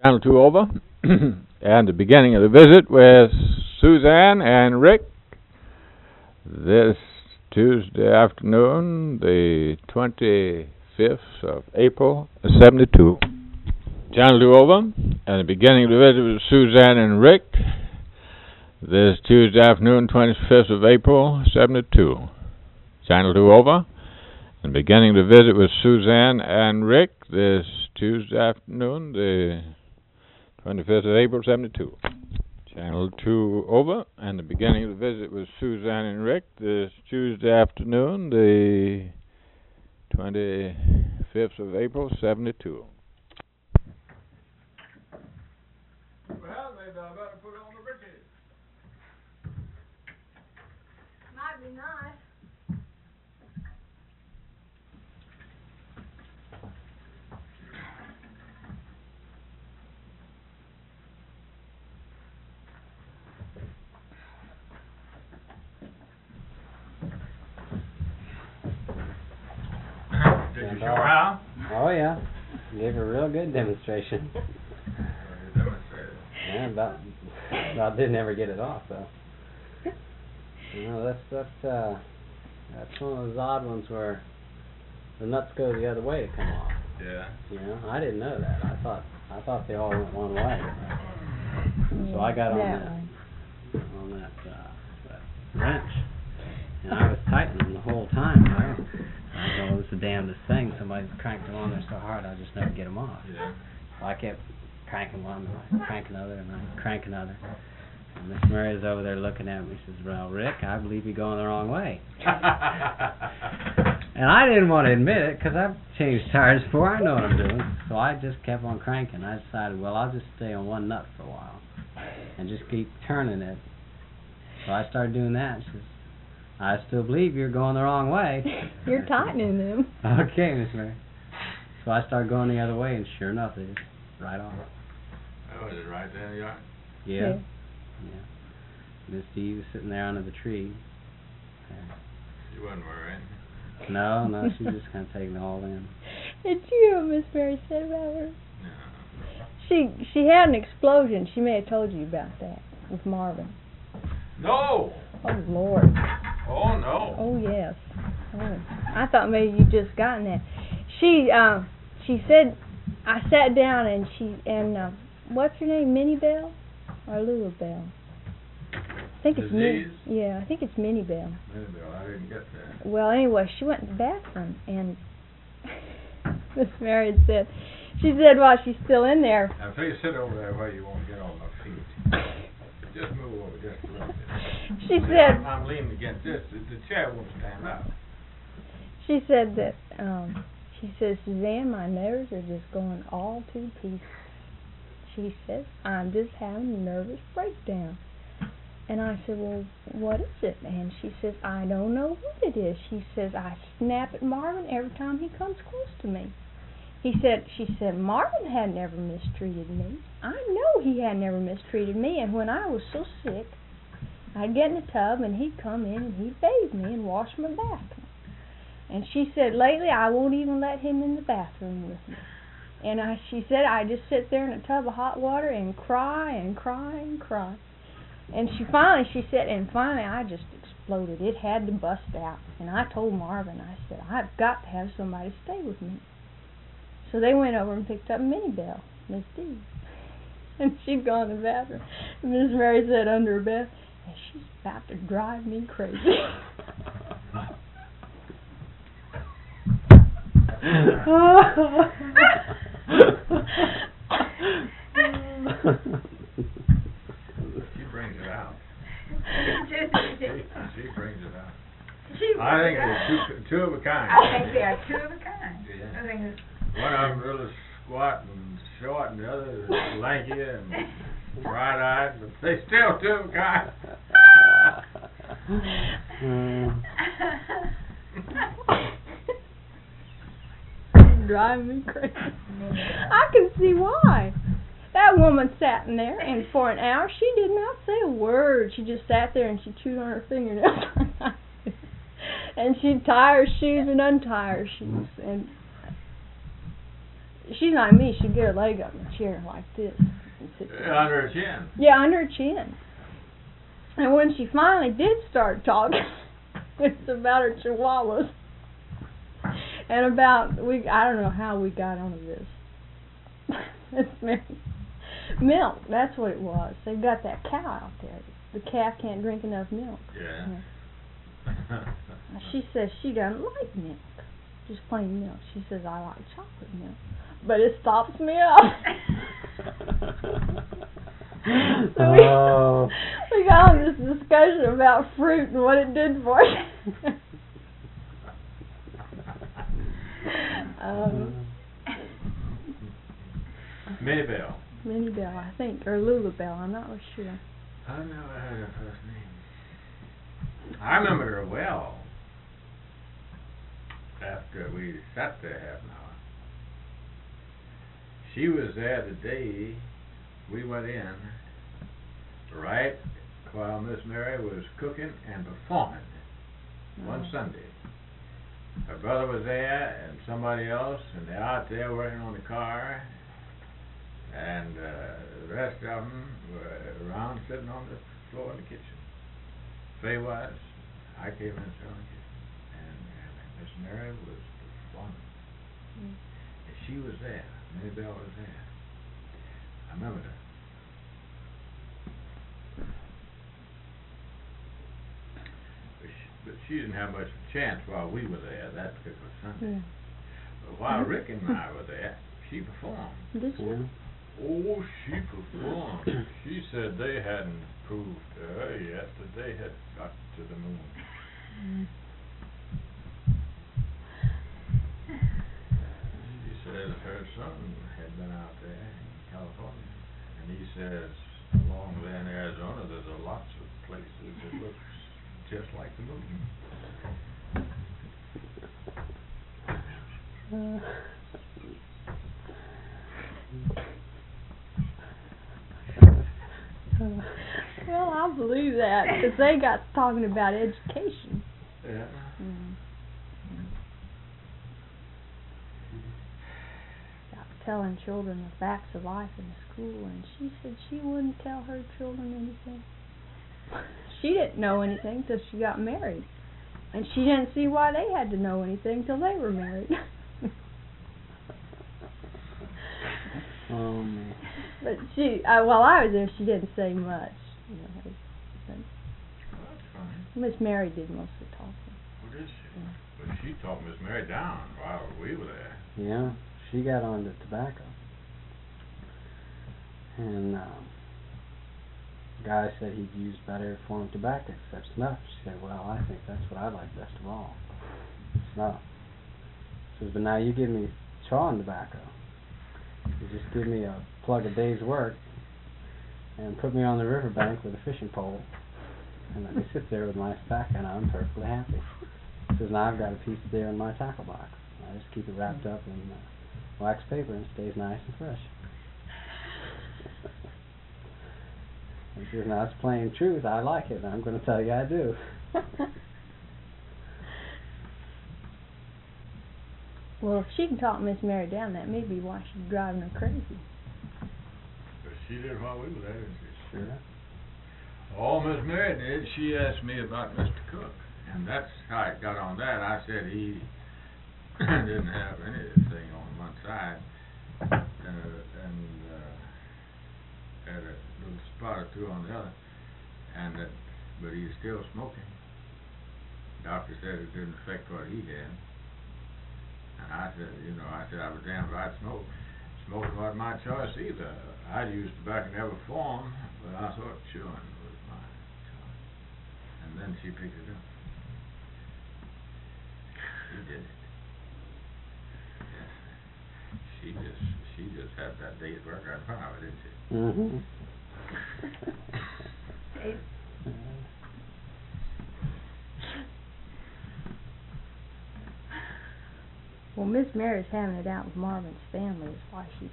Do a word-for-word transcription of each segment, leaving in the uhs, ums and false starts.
Channel two over. And the beginning of the visit with Suzanne and Rick this Tuesday afternoon, the twenty-fifth of April, seventy-two. Channel two over. And the beginning of the visit with Suzanne and Rick this Tuesday afternoon, twenty-fifth of April, seventy-two. Channel two over. And beginning the visit with Suzanne and Rick this Tuesday afternoon, the twenty-fifth of April, seventy-two. Channel two over, and the beginning of the visit with Suzanne and Rick this Tuesday afternoon, the twenty-fifth of April, seventy-two. Well, maybe I better put on the britches. Might be nice. Did you show her how? Oh yeah, gave her a real good demonstration. Yeah, about about didn't ever get it off though. You know, that's that's uh that's one of those odd ones where the nuts go the other way to come off. Yeah. You know, I didn't know that. I thought I thought they all went one way. So I got on that on that, uh, that wrench, and I was tightening them the whole time. I, I thought, well, this is the damnedest thing. Somebody cranked them on there so hard, I just never get them off. Yeah. So I kept cranking one, and I crank another, and I crank another. And Miss Mary's over there looking at me. She says, "Well, Rick, I believe you're going the wrong way." And I didn't want to admit it because I've changed tires before. I know what I'm doing. So I just kept on cranking. I decided, well, I'll just stay on one nut for a while and just keep turning it. So I started doing that. She says, "I still believe you're going the wrong way." You're tightening them. Okay, Miss Mary. So I started going the other way, and sure enough, it is right on. Oh, is it right there, yeah? Yeah. Yeah. Miss Steve was sitting there under the tree. She wasn't worried. No, no, she was just kind of taking it all in. Did you hear what Miss Mary said about her? No. She she had an explosion. She may have told you about that with Marvin. No! Oh, Lord. Oh, no. Oh, yes. Oh. I thought maybe you just gotten that. She uh, she said, I sat down and she, and uh, what's her name, Minnie Bell or Lula Bell? I think it's Minnie. Yeah, I think it's Minnie Bell. Minnie Bell, I didn't get that. Well, anyway, she went to the bathroom, and Miss Mary said, she said while she's still in there. Now, please sit over there where you won't get on my feet. Just move over just a little bit. She See, said, I'm, I'm leaning against this. The, the chair won't stand up. She said that, um, she says, "Suzanne, my nerves are just going all to pieces." She says, "I'm just having a nervous breakdown." And I said, "Well, what is it?" And she says, "I don't know what it is." She says, "I snap at Marvin every time he comes close to me." He said, she said, "Marvin had never mistreated me. I know he had never mistreated me. And when I was so sick, I'd get in the tub and he'd come in and he'd bathe me and wash my bathroom." And she said, "Lately, I won't even let him in the bathroom with me." And I, she said, "I just sit there in a tub of hot water and cry and cry and cry." And she finally, she said, and finally I just exploded. It had to bust out. And I told Marvin, I said, "I've got to have somebody stay with me." So they went over and picked up Minnie Bell, Miss D. And she'd gone to the bathroom. And Miss Mary said under her breath, "And she's about to drive me crazy." She brings it out. She She brings it out. brings I think it out. they're two, two of a kind. I think they are two of a kind. Yeah. I think it's One of them really squat and short, and the other is lanky and bright-eyed, but they still two of a kind. Drive me crazy. I can see why. That woman sat in there, and for an hour she did not say a word. She just sat there and she chewed on her fingernails. And she'd tie her shoes and untie her shoes. And she's like me. She'd get her leg up in the chair like this. And sit there. Under her chin. Yeah, under her chin. And when she finally did start talking, it's about her chihuahuas. And about, we I don't know how we got onto this. It's milk, that's what it was. They've got that cow out there. The calf can't drink enough milk. Yeah. yeah. She says she doesn't like milk. Just plain milk. She says, I like chocolate milk. But it stops me up. So we, oh. we got on this discussion about fruit and what it did for us. um, Minnie Bell. Minnie Bell, I think, or Lula Bell. I'm not really sure. I never heard her first name. I remember her well. After we sat there half an hour, she was there the day we went in, right while Miss Mary was cooking and performing mm-hmm. one Sunday. Her brother was there and somebody else, and they're out there working on the car, and uh, the rest of them were around sitting on the floor in the kitchen. Faye was. I came in and sat on the kitchen. Miss Mary was performing. Mm. And she was there. Minnie Bell was there. I remember that. But she, but she didn't have much of a chance while we were there that particular Sunday. Mm. But while Rick and I were there, she performed. Did she? Oh, she performed. She said they hadn't proved to her yet that they had got to the moon. Mm. Says her son had been out there in California, and he says along there in Arizona there's a lots of places that looks just like the moon. Uh, well, I believe that because they got talking about education. Yeah. Mm. Telling children the facts of life in school, and she said she wouldn't tell her children anything. She didn't know anything till she got married, and she didn't see why they had to know anything till they were married. Oh man! But she, uh, while I was there, she didn't say much. You know, but well, that's fine. Miss Mary did most of the talking. What is she? Yeah. But she talked Miss Mary down while we were there. Yeah. She got on to tobacco, and um, the guy said he'd use better form tobacco except snuff. She said, well, I think that's what I like best of all, snuff. She says, but now you give me chawing tobacco. You just give me a plug a day's work and put me on the riverbank with a fishing pole and let me sit there with my tobacco and I'm perfectly happy. She says, now I've got a piece there in my tackle box. I just keep it wrapped up in uh, wax paper and it stays nice and fresh. And she says, now it's plain truth. I like it, and I'm going to tell you I do. Well, if she can talk Miss Mary down, that may be why she's driving her crazy. But she did while we were there, didn't she? Sure. All Miss Mary did, she asked me about Mister Cook, and that's how it got on that. I said he didn't have anything on one side, uh, and uh, had a little spot or two on the other, and that, but he's still smoking. Doctor said it didn't affect what he had, and I said, you know, I said I was damned right smoke. Smoking wasn't my choice either. I'd used tobacco in every form, but I thought chewing was my choice. And then she picked it up. She did it. She just, she just had that day's work right in front of her, didn't she? Mm-hmm. Well, Miss Mary's having it out with Marvin's family is why she's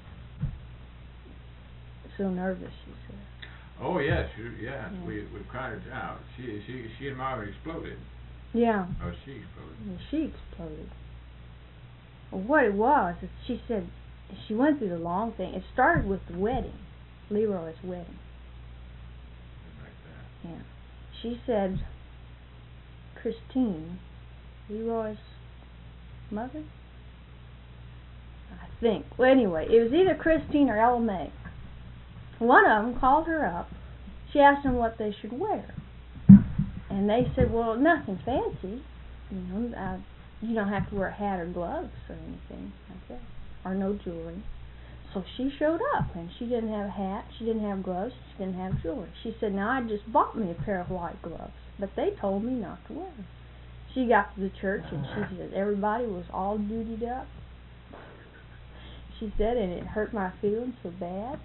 so nervous, she said. Oh, yes, she, yeah, yeah. We, we cried it out. She, she, she and Marvin exploded. Yeah. Oh, she exploded. Yeah, she exploded. Well, what it was is she said she went through the long thing. It started with the wedding, Leroy's wedding. Yeah. She said, Christine, Leroy's mother? I think. Well, anyway, it was either Christine or Ella May. One of them called her up. She asked them what they should wear. And they said, well, nothing fancy. You know, uh, you don't have to wear a hat or gloves or anything like that, or no jewelry. So she showed up, and she didn't have a hat, she didn't have gloves, she didn't have jewelry. She said, now I just bought me a pair of white gloves, but they told me not to wear them. She got to the church, and she said everybody was all dutied up. She said, and it hurt my feelings so bad.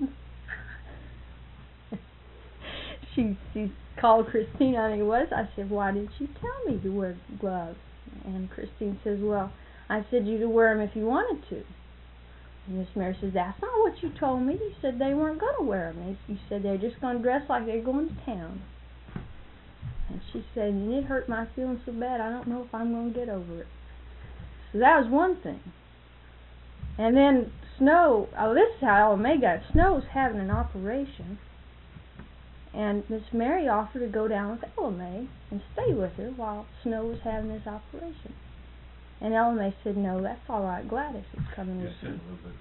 she she called Christine on it was. I said, why didn't you tell me to wear gloves? And Christine says, well, I said you to wear them if you wanted to. And Miss Mary says, that's not what you told me. You said they weren't going to wear them. You said they're just going to dress like they're going to town. And she said, and it hurt my feelings so bad, I don't know if I'm going to get over it. So that was one thing. And then Snow, oh, this is how Ella May got it. Snow was having an operation. And Miss Mary offered to go down with Ella May and stay with her while Snow was having his operation. And Ella May said, no, that's all right. Gladys is coming with me.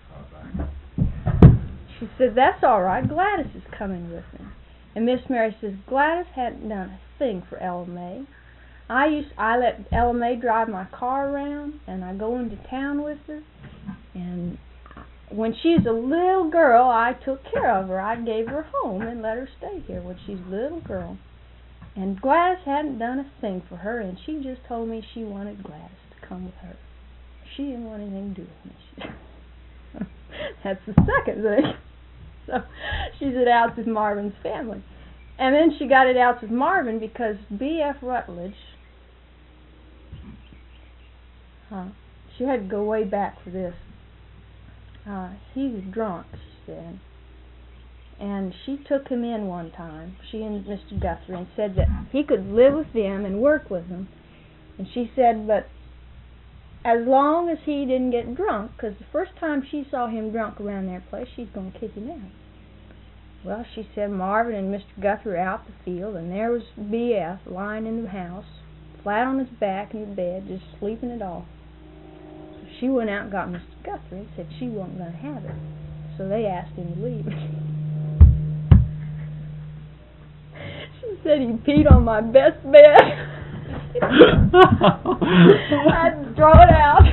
She said, that's all right. Gladys is coming with me. And Miss Mary says, Gladys hadn't done a thing for Ella May. I used, I let Ella May drive my car around, and I go into town with her. And when she's a little girl, I took care of her. I gave her a home and let her stay here when she's a little girl. And Gladys hadn't done a thing for her, and she just told me she wanted Gladys to come with her. She didn't want anything to do with me. That's the second thing. So she's at outs with Marvin's family. And then she got it outs with Marvin because B F Rutledge, huh, she had to go way back for this. Uh, he was drunk, she said. And she took him in one time, she and Mister Guthrie, and said that he could live with them and work with them. And she said, but as long as he didn't get drunk, because the first time she saw him drunk around their place, she's going to kick him out. Well, she said Marvin and Mister Guthrie were out the field, and there was B F lying in the house, flat on his back in the bed, just sleeping it off. So she went out and got Mister Guthrie and said she wasn't going to have it. So they asked him to leave. She said he peed on my best bed. I had to throw it out.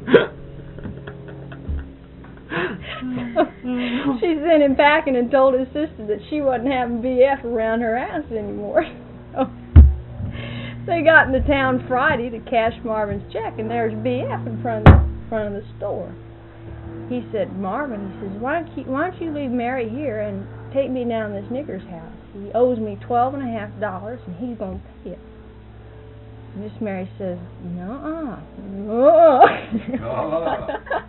She sent him packing and told his sister that she wasn't having B F around her house anymore. So they got into town Friday to cash Marvin's check, and there's B F in front of the, front of the store. He said, Marvin, he says, why don't you, why don't you leave Mary here and take me down to this nigger's house? He owes me twelve and a half dollars, and he's going to pay it. Miss Mary says, no-uh. No.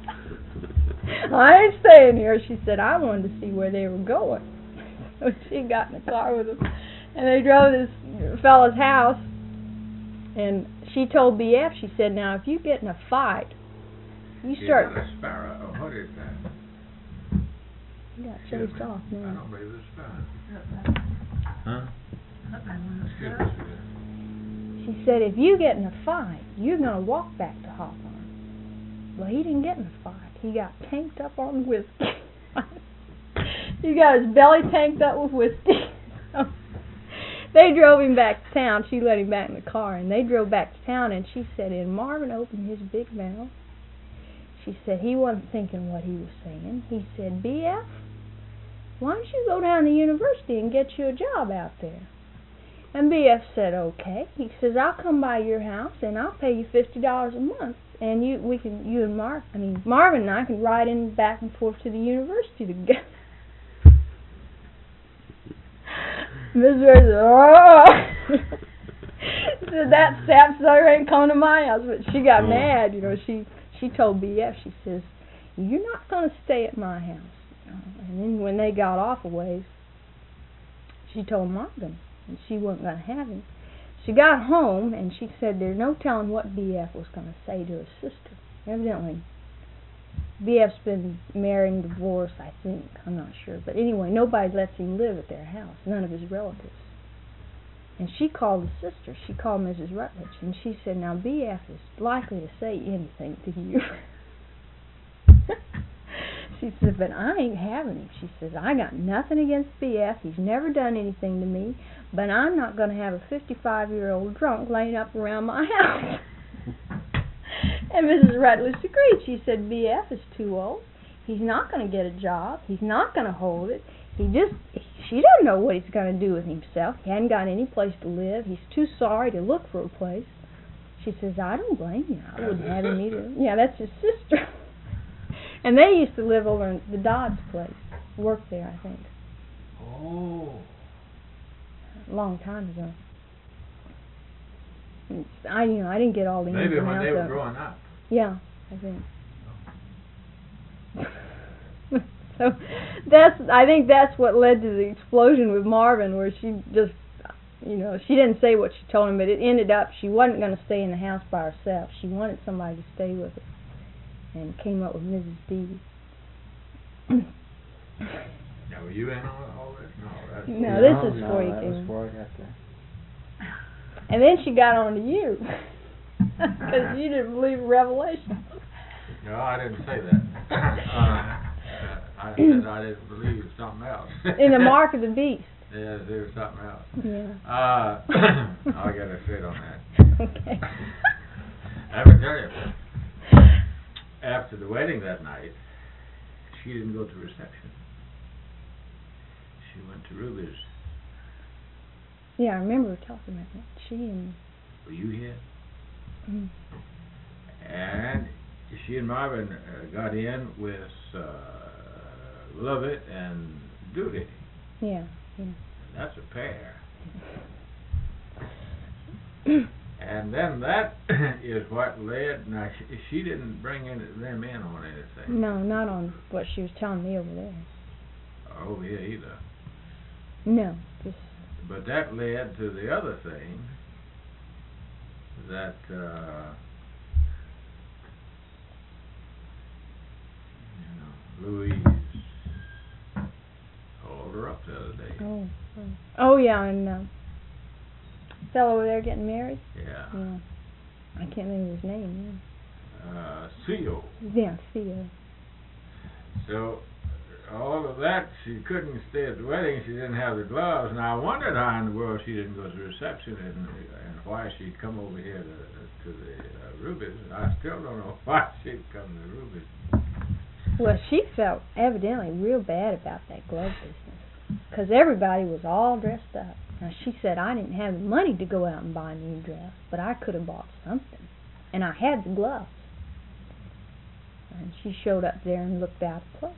I ain't staying here. She said, I wanted to see where they were going. So she got in the car with him, and they drove to this fellow's house, and she told B F, she said, now, if you get in a fight, you start... Is it a sparrow? Oh, what is that? You got chased off I now. don't believe it's a sparrow. Huh? That's good. She said, if you get in a fight, you're going to walk back to Hawthorne. Well, he didn't get in a fight. He got tanked up on whiskey. He got his belly tanked up with whiskey. They drove him back to town. She let him back in the car, and they drove back to town, and she said, and Marvin opened his big mouth. She said he wasn't thinking what he was saying. He said, B F, why don't you go down to the university and get you a job out there? And B F said, okay. He says, I'll come by your house and I'll pay you fifty dollars a month, and you, we can, you and Mar, I mean Marvin and I can ride in back and forth to the university together. Miss Mary said, oh. Said that sap sucker ain't coming to my house, but she got mad. You know, she she told B F, she says, you're not going to stay at my house. And then when they got off a ways, she told Marvin, and she wasn't going to have him. She got home, and she said there's no telling what B F was going to say to his sister. Evidently, B F's been married and divorced, I think. I'm not sure. But anyway, nobody lets him live at their house, none of his relatives. And she called the sister. She called Missus Rutledge, and she said, now B F is likely to say anything to you. She said, but I ain't having him. She says, I got nothing against B F. He's never done anything to me, but I'm not going to have a fifty-five-year-old drunk laying up around my house. And Missus Rutledge agreed. She said, B F is too old. He's not going to get a job. He's not going to hold it. He just, she doesn't know what he's going to do with himself. He hadn't got any place to live. He's too sorry to look for a place. She says, I don't blame you. I wouldn't have him either. Yeah, that's his sister. And they used to live over in the Dodds place. Worked there, I think. Oh. A long time ago. It's, I, you know, I didn't get all the ins Maybe and when outs they were of it. growing up. Yeah, I think. So that's, I think that's what led to the explosion with Marvin, where she just, you know, she didn't say what she told him, but it ended up she wasn't going to stay in the house by herself. She wanted somebody to stay with her, and came up with Missus D. Now, were you in on all this? No, that's No, No, this is no, before you that came was in. before I got there. And then she got on to you, because you didn't believe Revelation. No, I didn't say that. uh, I said I didn't believe something else. In the mark of the beast. Yeah, there was something else. Yeah. Uh, I got to sit on that. Okay. I have to tell you, after the wedding that night, she didn't go to reception. She went to Ruby's. Yeah, I remember her talking about that. She and... Were you here? Mm. And she and Marvin uh, got in with uh, Lovett and Duty. Yeah, yeah. That's a pair. And then that is what led. Now she, she didn't bring in, them in on anything. No, not on what she was telling me over there. Or over here either. No, just... But that led to the other thing that uh, you know, Louise called her up the other day. Oh, oh, oh yeah, and uh, fellow over there getting married. Yeah. Yeah, I can't remember his name. Uh, Theo. Yeah, yeah, Theo. So all of that, she couldn't stay at the wedding. She didn't have the gloves, and I wondered how in the world she didn't go to the reception and, and why she'd come over here to, to the uh, Ruby's. I still don't know why she'd come to Ruby's. Well, she felt evidently real bad about that glove business, because everybody was all dressed up. Now, she said, I didn't have the money to go out and buy a new dress, but I could have bought something, and I had the gloves. And she showed up there and looked out of place.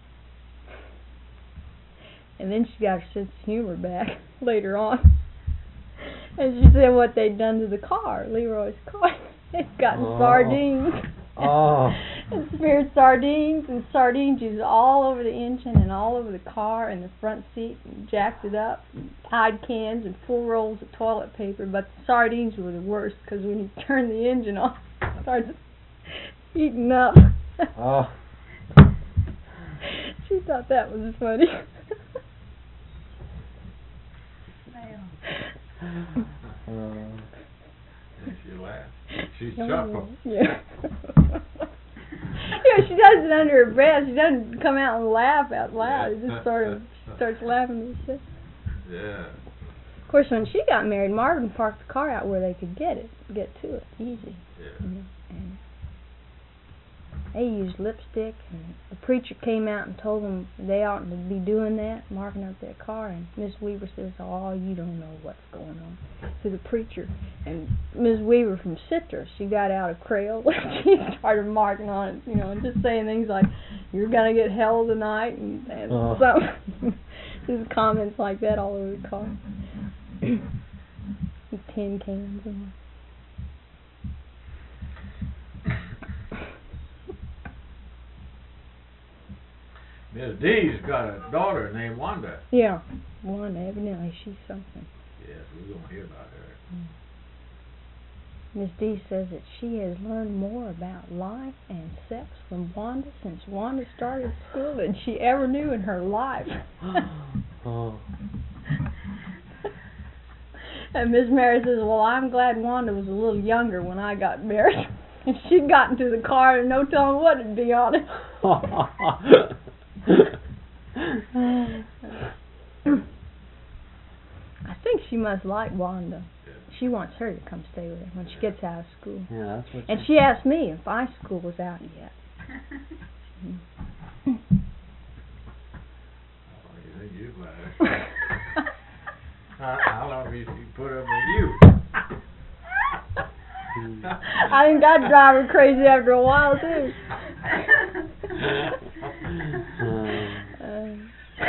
And then she got her sense of humor back later on. And she said what they'd done to the car, Leroy's car. They'd gotten Oh. sardines. Oh. And speared sardines and sardine juice all over the engine and all over the car and the front seat, and jacked it up, and Tide cans and full rolls of toilet paper. But the sardines were the worst, because when you turned the engine on, it started heating up. Oh. She thought that was funny. Uh, And she laughed. She Oh, chuckled. yeah. Yeah, she does it under her breath. She doesn't come out and laugh out loud. She just sort of starts laughing to herself. Yeah. Of course, when she got married, Marvin parked the car out where they could get it, get to it easy. Yeah. You know, and they used lipstick, and the preacher came out and told them they oughtn't to be doing that, marking up their car. And Miss Weaver says, "Oh, you don't know what's going on," to the preacher. And Miss Weaver from Citrus, she got out a Crayola and she started marking on it, you know, and just saying things like, "You're gonna get hell tonight," and, and Oh. some just comments like that all over the car. Tin cans and Miss D's got a daughter named Wanda. yeah, one evidently she's something. Yes, we're gonna hear about her. Miss D says that she has learned more about life and sex from Wanda since Wanda started school than she ever knew in her life. Oh. And Miss Mary says, well, I'm glad Wanda was a little younger when I got married. And she got into the car and no telling what it'd be on it. I think she must like Wanda. She wants her to come stay with her when she gets out of school. Yeah, that's what. And she asked me if my school was out yet. Oh, you think you glad? how, how long did she put up with you? I think that drive her crazy after a while too. uh,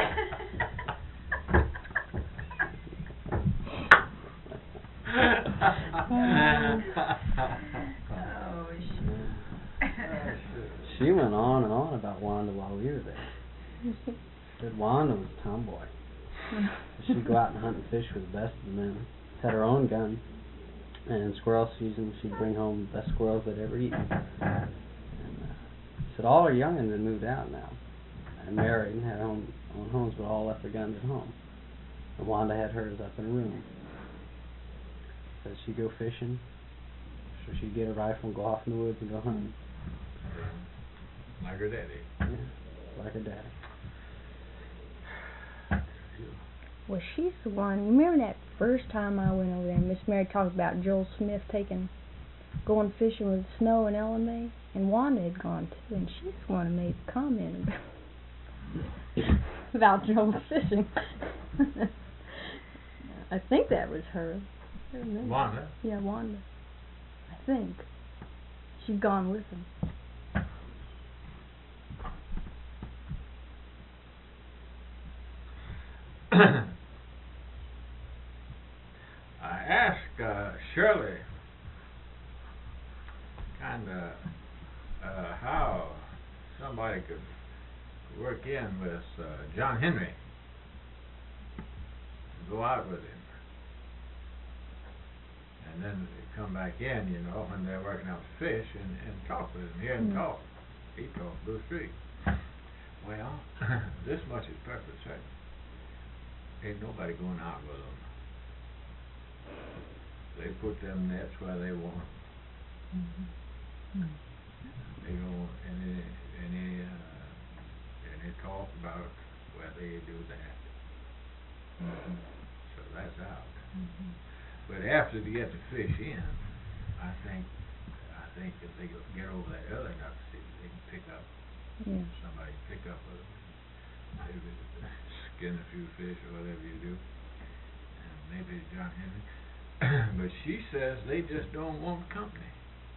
She went on and on about Wanda while we were there. Said Wanda was a tomboy. She'd go out and hunt and fish with the best of the men. Had her own gun. And in squirrel season, she'd bring home the best squirrels they'd ever eaten. And uh, said all her young'uns had moved out now. And married and had home, own homes, but all left their guns at home. And Wanda had hers up in a room. Said she'd go fishing. So she'd get a rifle and go off in the woods and go hunting. Like her daddy. Yeah, like her daddy. well, she's the one. Remember that first time I went over there, Miss Mary talked about Joel Smith taking, going fishing with Snow and Ella May, and Wanda had gone too, and she's the one who made the comment about, about Joel fishing. I think that was her. I don't know. Wanda? Yeah, Wanda. I think. She'd gone with him. I asked uh, Shirley kind of uh, how somebody could work in with uh, John Henry, go out with him, and then come back in, you know, when they're working out the fish and, and talk with him, hear him Mm. talk. He talked Blue Street. Well, this much is perfect certain. Ain't nobody going out with them. They put them nets where they want. Mm-hmm. They don't any any uh, any talk about where they do that. Mm-hmm. So that's out. Mm-hmm. But after they get the fish in, I think I think if they go- get over that early enough, see, they can pick up Yeah. somebody can pick up a maybe skin a few fish or whatever you do, and maybe John Henry. But she says they just don't want company.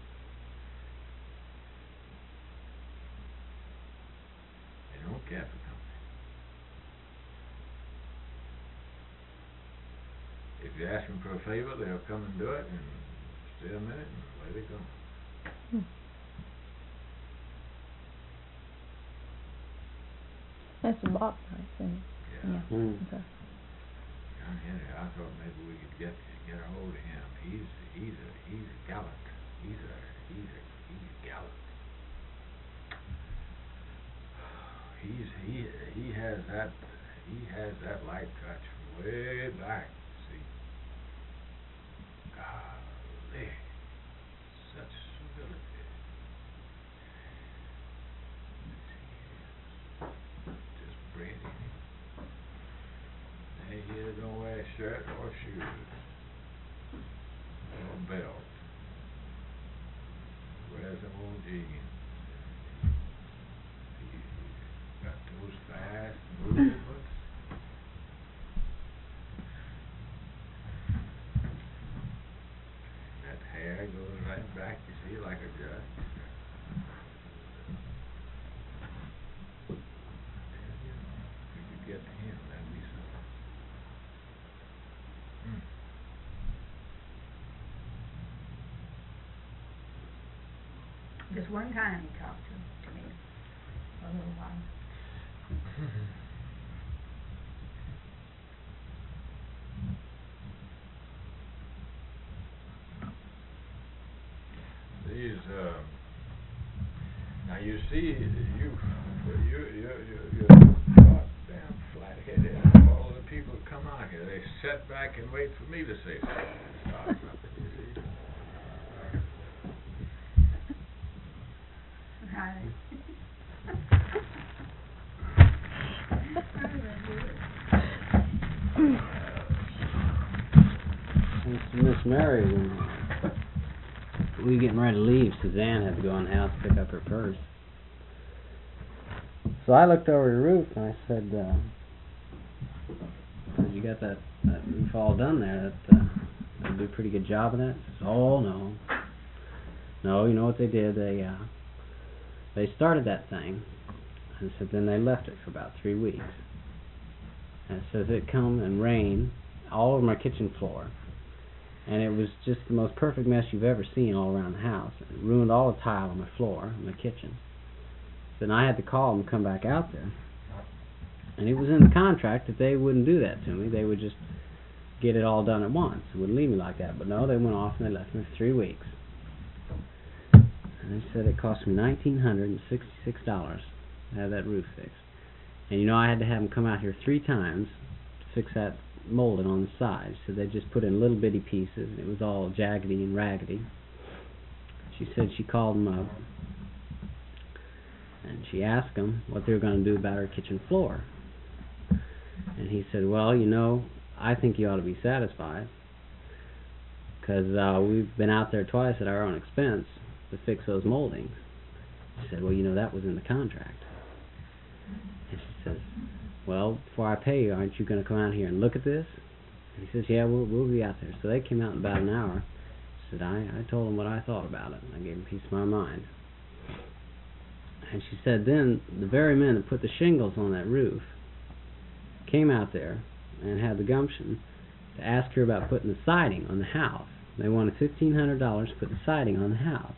They don't care for company. If you ask them for a favor, they'll come and do it and stay a minute and away they go. Hmm. That's a box, I think. Yeah. Yeah. Mm. Okay. John Henry, I thought maybe we could get get a hold of him. He's he's a he's a gallant. He's a he's a he's gallant. He's he he has that he has that light touch from way back. See, golly, such civility. Just breathing. And he don't wear a shirt or shoes, or belt. Wears them old jeans. He got those fast movements. That hair goes right back, you see, like a judge. If we could get to him, that'd be something. Hmm. Just one time he talked to, to me, for a little while. see, you, you, you, you, you're goddamn flat-headed. All the people who come out here, they sit back and wait for me to say something. Start something, you see. Right. Miss Mary, when we were getting ready to leave, Suzanne had to go in the house to pick up her purse. So I looked over the roof and I said, uh, said, you got that, that roof all done there? That, uh, that'll do a pretty good job of that? She said, oh, no. No, you know what they did? They, uh, they started that thing, and said then they left it for about three weeks. And it says it come and rain all over my kitchen floor. And it was just the most perfect mess you've ever seen all around the house. It ruined all the tile on my floor in my kitchen. Then I had to call them and come back out there. And it was in the contract that they wouldn't do that to me. They would just get it all done at once. They wouldn't leave me like that. But no, they went off and they left me for three weeks. And they said it cost me nineteen hundred sixty-six dollars to have that roof fixed. And you know, I had to have them come out here three times to fix that molding on the sides. So they just put in little bitty pieces, and it was all jaggedy and raggedy. She said she called them up, and she asked them what they were going to do about her kitchen floor. And he said, well, you know, I think you ought to be satisfied, because uh, we've been out there twice at our own expense to fix those moldings. She said, well, you know, that was in the contract. And she says, well, before I pay you, aren't you going to come out here and look at this? And he says, yeah, we'll, we'll be out there. So they came out in about an hour. She said, I, I told them what I thought about it. I gave them a piece of my mind. And she said then the very men that put the shingles on that roof came out there and had the gumption to ask her about putting the siding on the house. They wanted fifteen hundred dollars to put the siding on the house.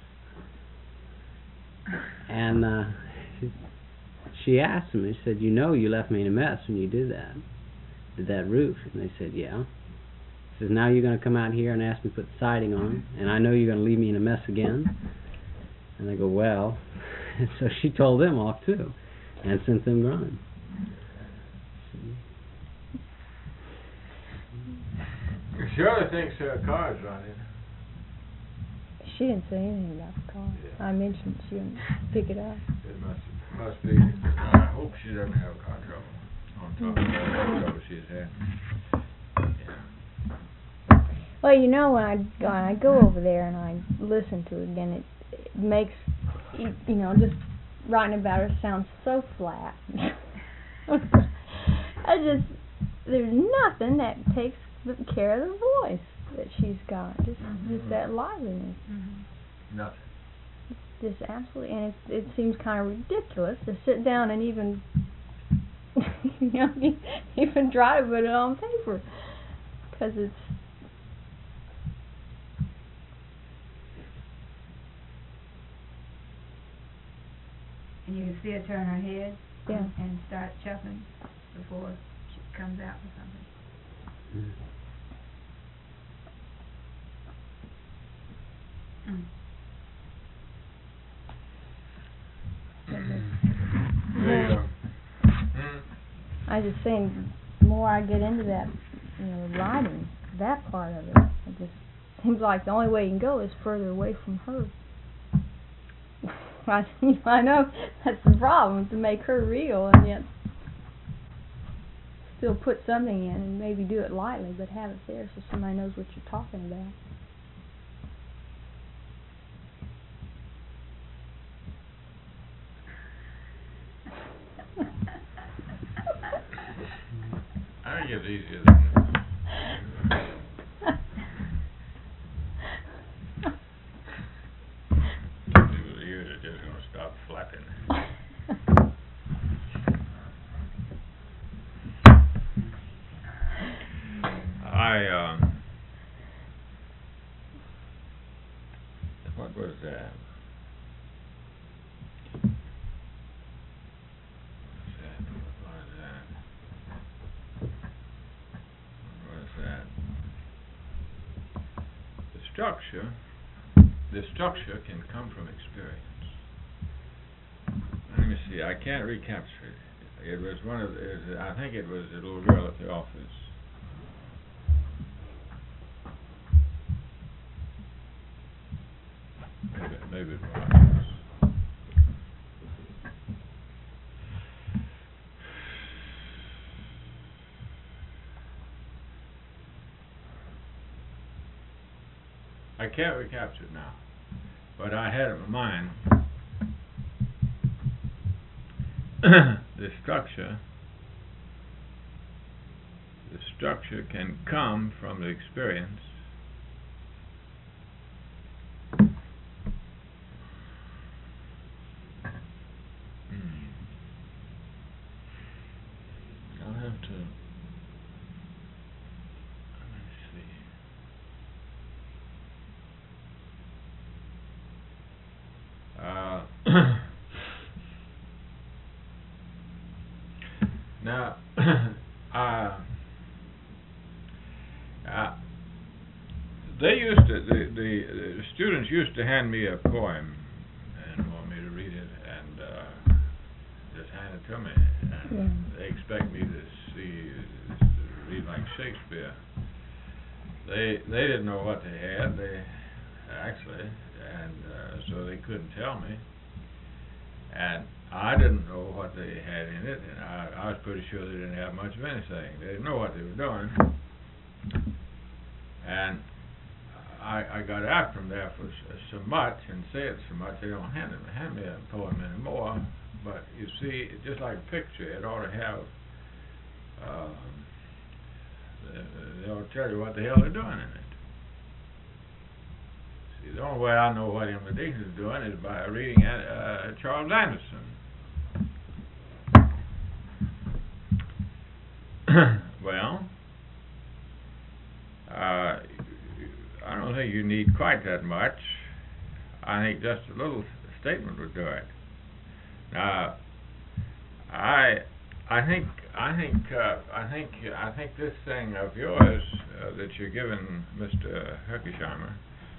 And uh, she, she asked them, and she said, you know you left me in a mess when you did that, did that roof. And they said, yeah. She says, now you're going to come out here and ask me to put the siding on, and I know you're going to leave me in a mess again. And they go, well. And so she told them off too, and sent them running. Shirley thinks her car's running. She didn't say anything about the car. Yeah. I mentioned she didn't pick it up. It must must be. I hope she doesn't have car trouble on top of all the trouble she's had. Yeah. Well, you know, when I when I go over there and I listen to it again, it, it makes you, you know, just writing about her sounds so flat. I just there's nothing that takes care of the voice that she's got. Just mm-hmm. just that liveliness. Mm-hmm. Nothing. Just absolutely, and it, it seems kind of ridiculous to sit down and even, you know, even try to put it on paper, because it's. And you can see her turn her head, yeah, and, and start chuckling before she comes out with something. Mm. Mm. Yeah. Mm. I was just saying, the more I get into that, you know, writing, that part of it, it just seems like the only way you can go is further away from her. I, you know, I know that's the problem, to make her real, and yet still put something in and maybe do it lightly, but have it there so somebody knows what you're talking about. I think it's easier than this. People here are just going to stop flapping. I, um, what was that? Structure, the structure can come from experience. see, I can't recapture it. It was one of the, it was, I think it was the little girl at the office. Maybe, maybe it was. I can't recapture it now, but I had it in mind. The structure, the structure can come from the experience hmm. I'll have to, let me see. Uh, now, uh, uh, they used to, the, the, the students used to hand me a poem and want me to read it and uh, just hand it to me. And Yeah. they expect me to see, to read like Shakespeare. They they didn't know what they had. They actually. And uh, so they couldn't tell me, and I didn't know what they had in it, and I, I was pretty sure they didn't have much of anything. They didn't know what they were doing, and I, I got after them there for s- so much and said so much. They don't hand, them, hand me a poem anymore, but you see, it's just like a picture. It ought to have, um, they, they ought to tell you what the hell they're doing in it. See, the only way I know what Emily Dickinson is doing is by reading uh, Charles Anderson. Well, uh, I don't think you need quite that much. I think just a little statement would do it. Now, I, I think, I think, uh, I think, I think this thing of yours uh, that you're giving Mister Hergesheimer.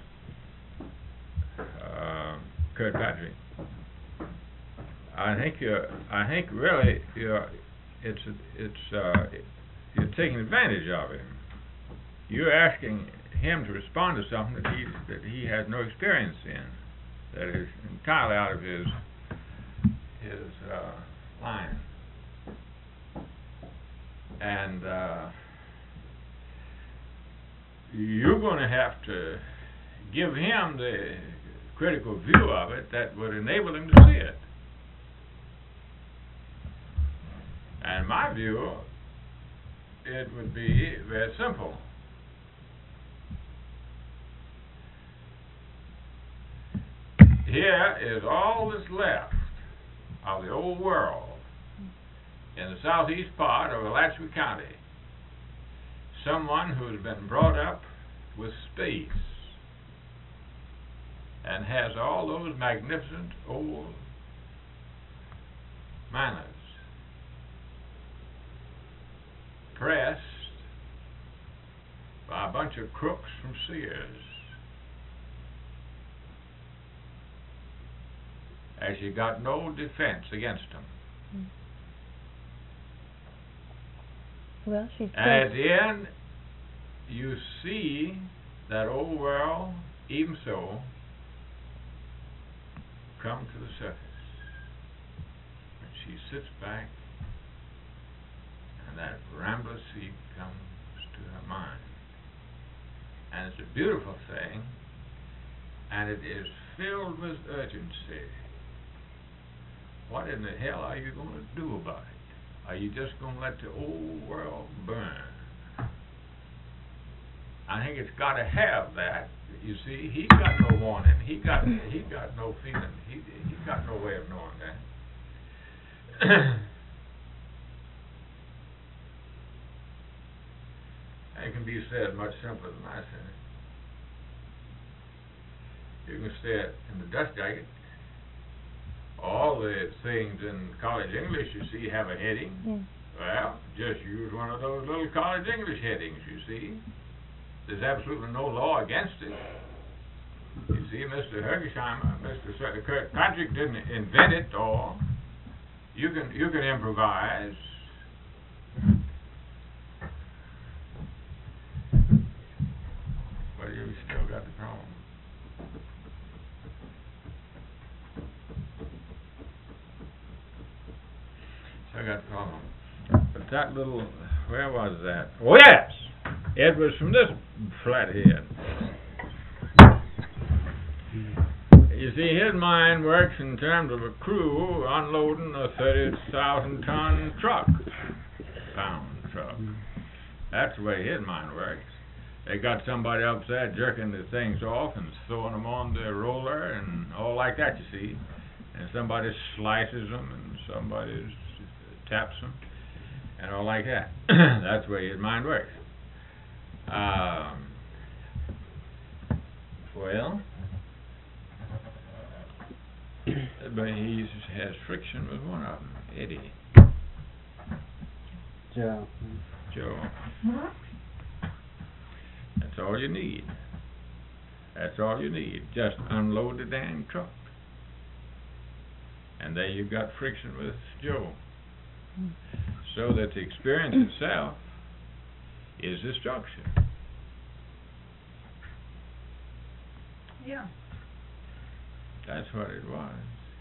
Uh, Kirkpatrick. I think you're. I think really you're. It's. It's. Uh, you're taking advantage of him. You're asking him to respond to something that he that he has no experience in. That is entirely out of his his uh, line. And uh, you're going to have to give him the critical view of it that would enable him to see it. And my view, it would be very simple. Here is all that's left of the old world in the southeast part of Alachua County. Someone who's been brought up with space and has all those magnificent old manners, pressed by a bunch of crooks from Sears. As you got no defense against them. Well, she's and at the end, you see that old world, even so, come to the surface. And she sits back, and that rambler seat comes to her mind. And it's a beautiful thing, and it is filled with urgency. What in the hell are you going to do about it? Are you just going to let the old world burn? I think it's got to have that. You see, he got no warning. He got he got no feeling. He he got no way of knowing that. It can be said much simpler than I said it. You can say it in the dust jacket. All the things in college English you see have a heading. Yeah. Well, just use one of those little college English headings, you see. There's absolutely no law against it. You see, Mister Hergesheimer, Mister Kirkpatrick didn't invent it, or You can you can improvise. But you still got the problem. Still got the problem. But that little, where was that? Oh yes, it was from this flathead. You see, his mind works in terms of a crew unloading a thirty thousand ton truck, pound truck. That's the way his mind works. They got somebody up there jerking the things off and throwing them on the roller and all like that, you see. And somebody slices them and somebody taps them and all like that. That's the way his mind works. Um, well, but he has friction with one of them, Eddie. Joe. Joe. That's all you need. That's all you need. Just unload the damn truck. And there you got friction with Joe. So that the experience itself is destruction. Yeah. That's what it was.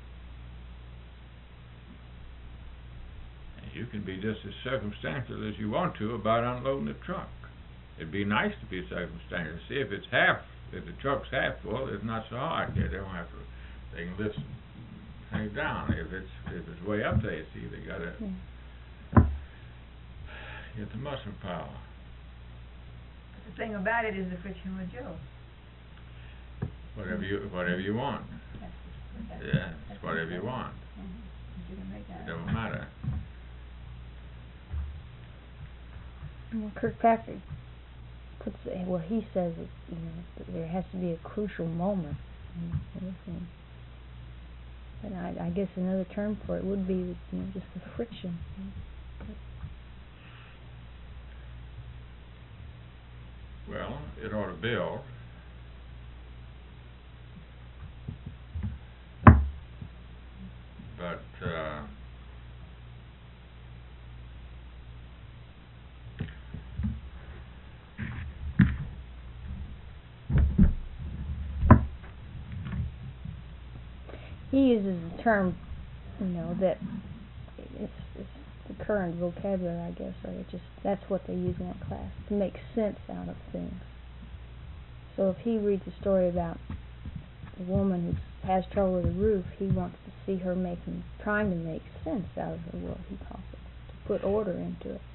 And you can be just as circumstantial as you want to about unloading the truck. It'd be nice to be circumstantial. See, if it's half, if the truck's half full, it's not so hard. They don't have to. They can lift things down. If it's if it's way up there, you see, they gotta yeah. get the muscle power. The thing about it is the friction with Joe. Whatever you whatever you want. That's, that's, yeah, that's it's whatever you want. Mm-hmm. You can make that it don't matter. Well, Kirkpatrick puts, well, he says it, you know, that there has to be a crucial moment in everything. And I, I guess another term for it would be, you know, just the friction. Well, it ought to build. But uh, he uses a term, you know, that it's, it's the current vocabulary, I guess, or it just that's what they use in that class, to make sense out of things. So if he reads a story about a woman who has trouble with the roof, he wants to see her making, trying to make sense out of her world, he calls it, to put order into it.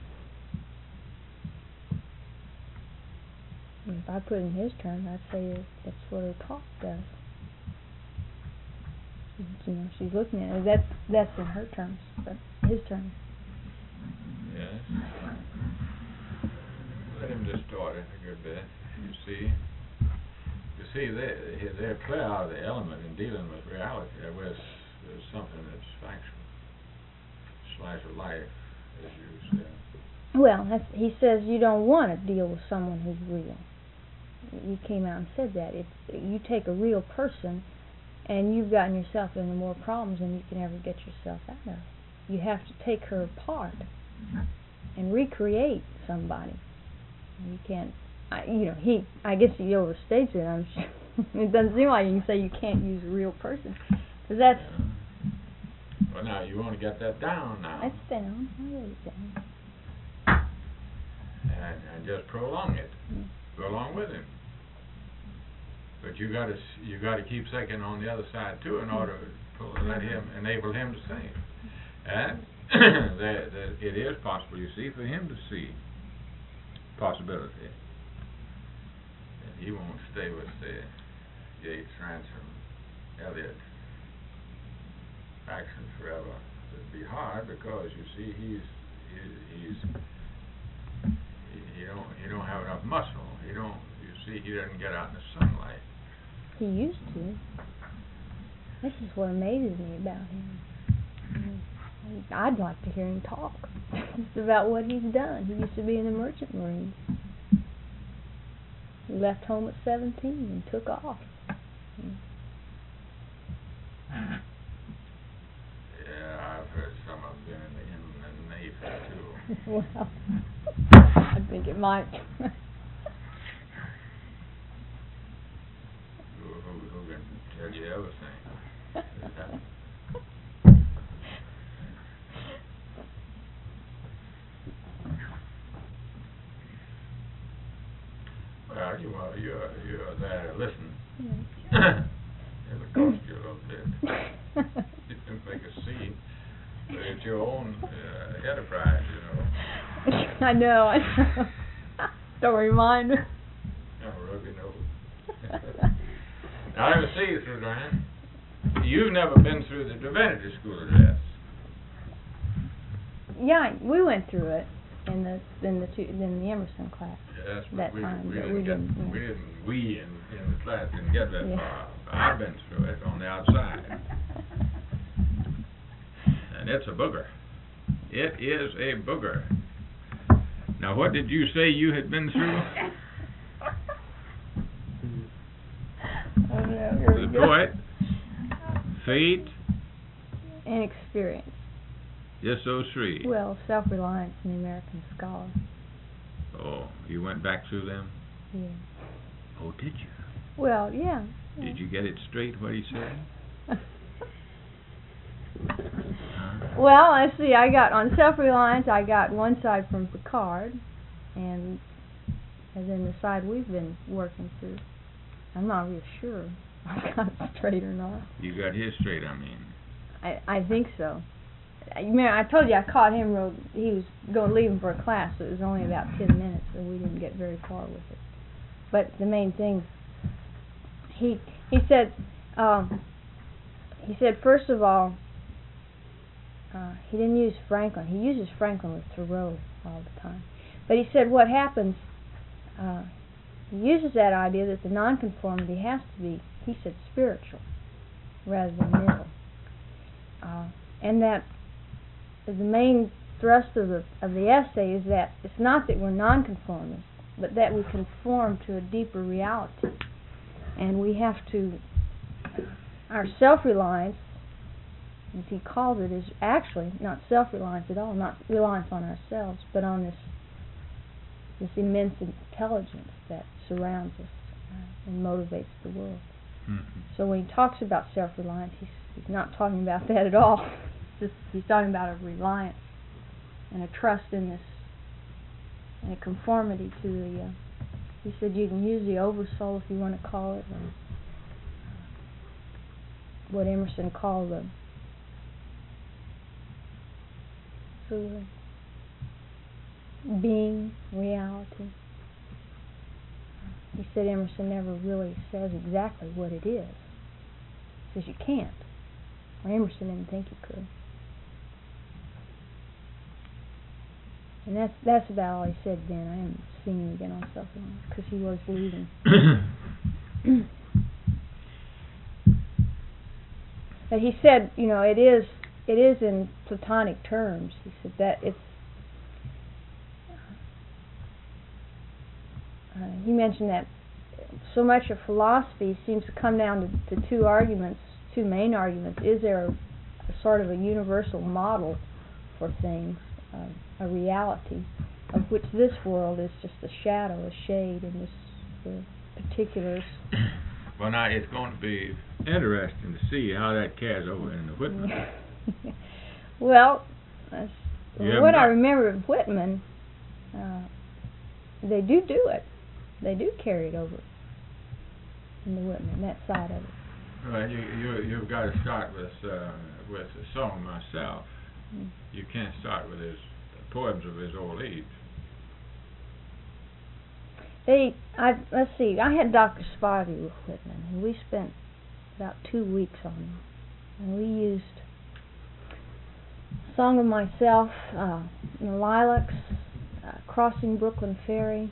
And if I put it in his terms, I'd say that's what her talk does. You know, she's looking at it. That's that's in her terms, but his terms. Yes. Let him distort it a good bit. You see, you see, they they're clear out of the element in dealing with reality. With there's something that's factual, slice of life, as you said. Well, that's, he says you don't want to deal with someone who's real. You came out and said that. It's you take a real person, and you've gotten yourself into more problems than you can ever get yourself out of. You have to take her apart and recreate somebody. You can't, I, you know, he, I guess he overstates it. I'm sure. It doesn't seem like you can say you can't use a real person. Because that's... Well, now, you want to get that down now. That's down. I wrote it down. And, and just prolong it. Mm. Go along with him. But you got to you got to keep second on the other side too, in order to let him enable him to sing. And that, that it is possible, you see, for him to see possibility. And he won't stay with the Yates, Ransom, Eliot actions forever. It'd be hard because you see he's he, he's he, he don't he don't have enough muscle. He don't. You see, he doesn't get out in the sunlight. He used to. This is what amazes me about him. I'd like to hear him talk just about what he's done. He used to be in the Merchant Marines. He left home at seventeen and took off. Yeah, I've heard some of them in the, in the Navy too. Well, I think it might. Who, who, who can tell you everything? Well, you are, you're, you're there to listen. It'll cost you a little bit. You can make a scene, but it's your own uh, enterprise, you know. I know, I know. Don't remind me. Oh, rub your nose. Now, let me see you, Suzanne. You've never been through the divinity school yet. Yeah, we went through it in the in the two, in the Emerson class. Yes, but that we, time, we, but didn't we get, didn't, yeah. we didn't, we in, in the class didn't get that Yeah. far. I've been through it on the outside. And it's a booger. It is a booger. Now, what did you say you had been through? Oh, no, here we The go. poet, fate, And experience. just those three. Well, self-reliance in the American Scholar. Oh, you went back through them? Yeah. Oh, did you? Well, yeah. yeah. Did you get it straight what he said? Well, let's see. I got on self-reliance. I got one side from Picard, and and then the side we've been working through. I'm not real sure if I got it straight or not. You got his straight, I mean. I I think so. I, you remember, I told you I caught him. Real, he was going to leave him for a class, so it was only about ten minutes, so we didn't get very far with it. But the main thing, he he said, um, he said first of all. Uh, he didn't use Franklin. He uses Franklin with Thoreau all the time. But he said what happens, uh, he uses that idea that the nonconformity has to be, he said, spiritual rather than mental. Uh, and that the main thrust of the, of the essay is that it's not that we're nonconformists, but that we conform to a deeper reality. And we have to, our self-reliance, as he calls it, is actually not self-reliance at all, not reliance on ourselves, but on this this immense intelligence that surrounds us uh, and motivates the world. Mm-hmm. So when he talks about self-reliance, he's, he's not talking about that at all. Just, he's talking about a reliance and a trust in this, and a conformity to the, uh, he said you can use the oversoul if you want to call it, or what Emerson called the So, uh, being, reality. He said Emerson never really says exactly what it is. He says you can't. Well, Emerson didn't think you could. And that's that's about all he said then. I haven't seen him again on self-reliance because he was leaving. But he said, you know, it is it is in Platonic terms. He said that it's. Uh, he mentioned that so much of philosophy seems to come down to, to two arguments, two main arguments. Is there a, a sort of a universal model for things, uh, a reality, of which this world is just a shadow, a shade, in this the particulars. Well, now it's going to be interesting to see how that carries over in the Whitman. Well, that's, Yeah, what but- I remember of Whitman, uh, they do do it. They do carry it over in the Whitman, that side of it. Well, you you you've got to start with uh, with the song myself. Mm. You can't start with his poems of his old age. They, I let's see. I had Doctor Spivey with Whitman, and we spent about two weeks on him, and we used Song of Myself, uh, you know, Lilacs, uh, Crossing Brooklyn Ferry.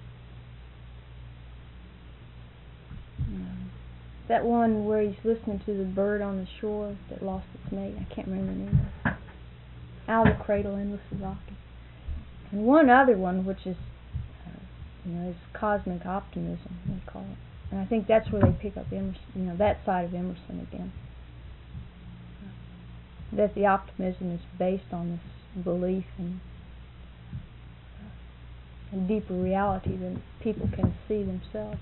Um, that one where he's listening to the bird on the shore that lost its mate. I can't remember the name of it. Out of the Cradle, Endlessly Rocking. And one other one, which is, uh, you know, is Cosmic Optimism, they call it. And I think that's where they pick up Emerson, you know, that side of Emerson again. that the optimism is based on this belief in a deeper reality than people can see themselves.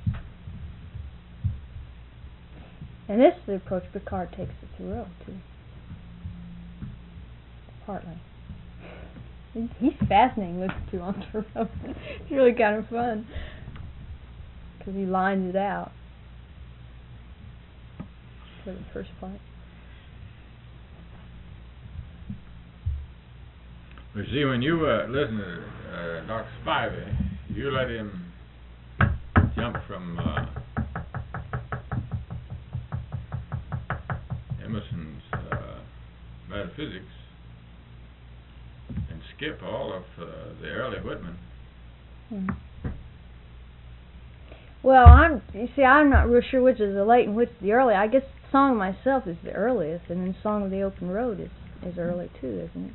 And this is the approach Picard takes to Thoreau, too. Partly. He's fascinating to listen to on Thoreau. It's really kind of fun, because he lines it out for the first part. You see, when you uh, listen to uh, Doctor Spivey, you let him jump from uh, Emerson's uh, metaphysics and skip all of uh, the early Whitman. Hmm. Well, I'm. You see, I'm not real sure which is the late and which is the early. I guess Song of Myself is the earliest, and then Song of the Open Road is is early too, isn't it?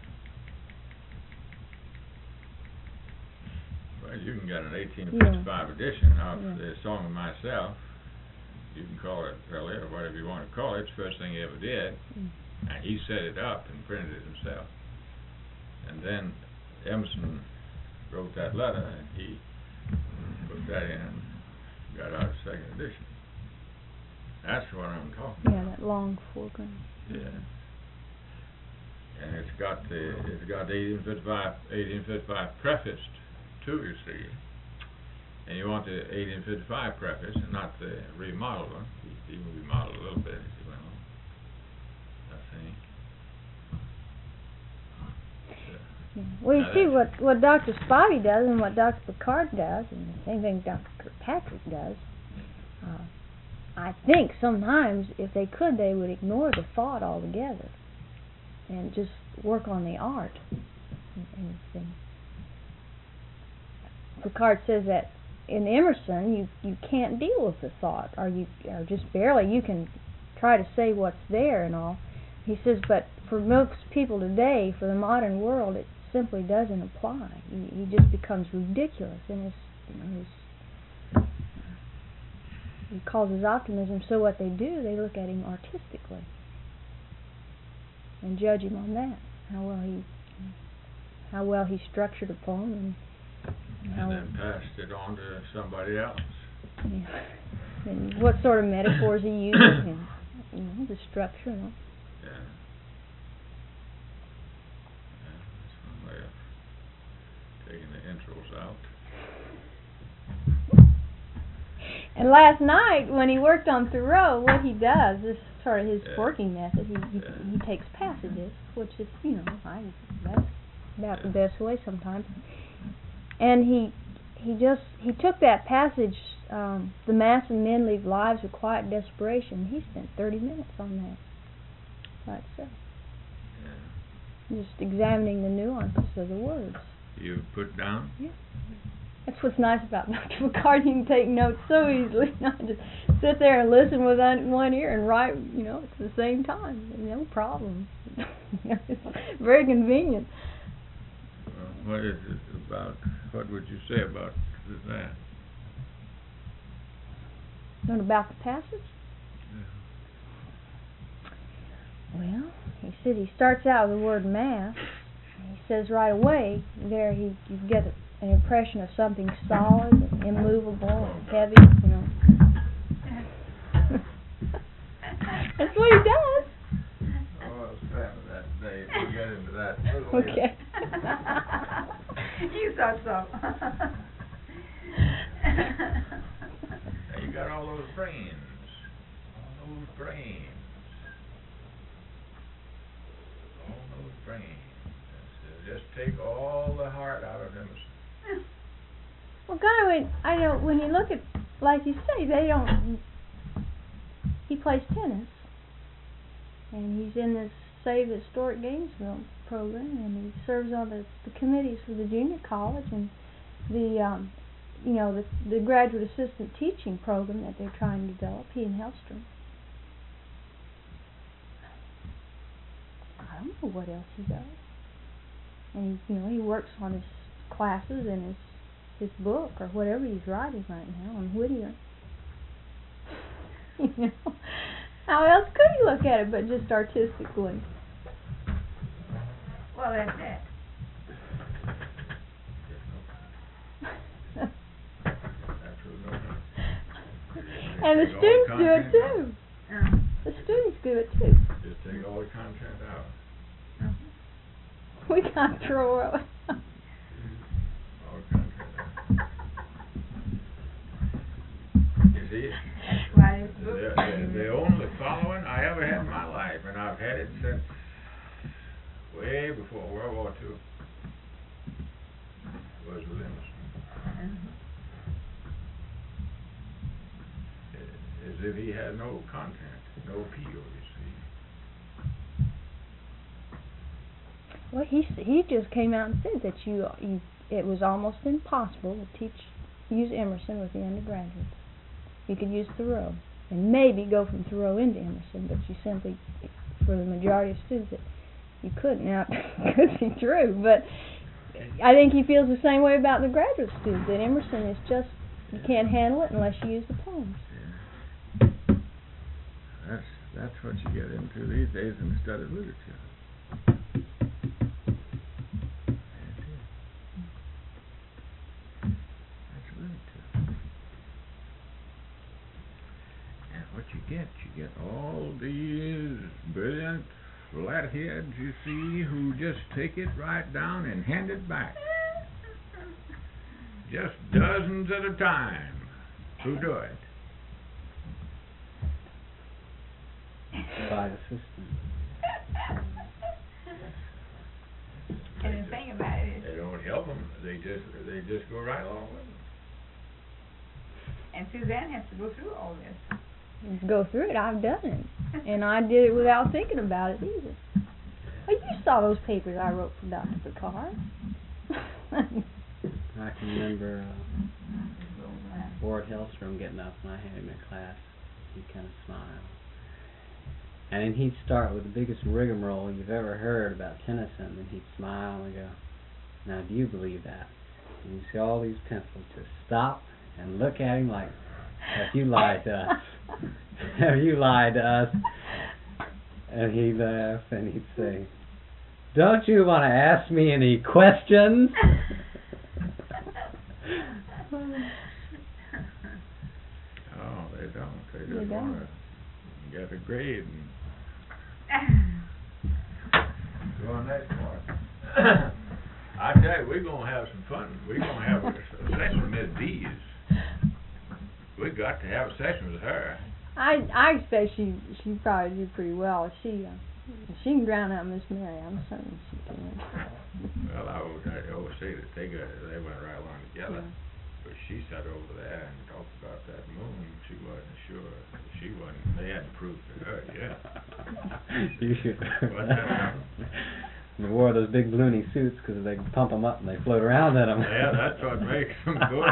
Well, you can get an eighteen fifty-five yeah. edition of yeah. the Song of Myself. You can call it early or whatever you want to call it. It's the first thing he ever did, mm. and he set it up and printed it himself. And then Emerson wrote that letter, and he put that in and got out a second edition. That's what I'm talking yeah, about. Yeah, that long foreground. Yeah. And it's got the it's got the eighteen fifty-five eighteen fifty-five prefaced too, you see. And you want the eighteen fifty-five preface and not the remodeled one. He even remodeled a little bit as he went on, I think. Yeah. Well, you now see what, what Doctor Spivey does and what Doctor Picard does, and the same thing Doctor Kirkpatrick does. Uh, I think sometimes, if they could, they would ignore the thought altogether and just work on the art and, and things. Picard says that in Emerson, you, you can't deal with the thought, or you or just barely. You can try to say what's there and all. He says, but for most people today, for the modern world, it simply doesn't apply. He, he just becomes ridiculous in his, you know, his. He calls his optimism. So what they do, they look at him artistically and judge him on that. How well he, how well he structured a poem and. And then passed it on to somebody else. Yeah. And what sort of metaphors he uses, and you know, the structure and all. Yeah. Yeah, that's one way of taking the intros out. And last night, when he worked on Thoreau, what he does, this is sort of his yeah. working method. He he, yeah. he takes passages, which is, you know, I that's about yeah. the best way sometimes. And he he just he took that passage, um, the mass of men lead lives of quiet desperation. He spent thirty minutes on that by itself, yeah. just examining the nuances of the words. You put down? Yeah. That's what's nice about Doctor Picard. You can take notes so easily. Not just sit there and listen with one ear and write, you know, at the same time. No problem. It's very convenient. What is it about? What would you say about that? What about the passage? Yeah. Well, he said he starts out with the word mass. He says right away there he you get an impression of something solid, and immovable, and heavy. You know. That's what he does. Oh, I was fan of that day. We'll get into that. Okay. You thought so. Now you got all those brains. All those brains. All those brains. Just take all the heart out of them. Well, God, I know when you look at, like you say, they don't. He plays tennis, and he's in this Save the Historic Gainesville program, and he serves on the, the committees for the junior college and the, um, you know, the the graduate assistant teaching program that they're trying to develop. He and Hellstrom. I don't know what else he does. And he, you know, he works on his classes and his his book or whatever he's writing right now on Whittier. You know, how else could you look at it but just artistically? Well, that's it. And the students do it too. Uh, The students do it too. Just take all the content out. uh, We can't throw it. All the content out. You see, That's why it's the, good. the, the only following I ever had in my life, and I've had it since way before World War Two, was with Emerson. Uh-huh. As if he had no content, no appeal, you see. Well, he s- he just came out and said that you you it was almost impossible to teach use Emerson with the undergraduates. You could use Thoreau and maybe go from Thoreau into Emerson, but you simply, for the majority of students, it, you couldn't. Now, it could be true, but I think he feels the same way about the graduate students. That Emerson is just you can't handle it unless you use the poems. That's that's what you get into these days instead of literature. That's it. That's literature. And what you get, you get all these brilliant flatheads, you see, who just take it right down and hand it back. Just dozens at a time who do it. By the system. And the thing about it is, They don't help them. They just they just go right along with them. and Suzanne has to go through all this. Go through it. I've done it, and I did it without thinking about it either. Oh, you saw those papers I wrote for Doctor Picard. I can remember uh, Ward Hellstrom getting up when I had him in class. He'd kind of smile. And then he'd start with the biggest rigmarole you've ever heard about Tennyson, and he'd smile and go, "Now, do you believe that?" And you see all these pencils just stop and look at him like, "Have you lied to us? Have you lied to us?" And he'd laugh and he'd say, "Don't you want to ask me any questions?" Oh, they don't. They They just don't. want to get a grade and go on that part. I tell you, we're gonna have some fun. We're gonna have a, a session with Miss Dees. We got to have a session with her. I I expect she she probably do pretty well. She uh, she can drown out Miss Mary. I'm certain she can. Well, I always, I always say that they got they went right along together. Yeah. But she sat over there and talked about that moon. She wasn't sure. She wasn't. They hadn't proved to her yet. You should. What's that? They wore those big balloony suits because they pump them up and they float around in them. Yeah, that's what makes them good.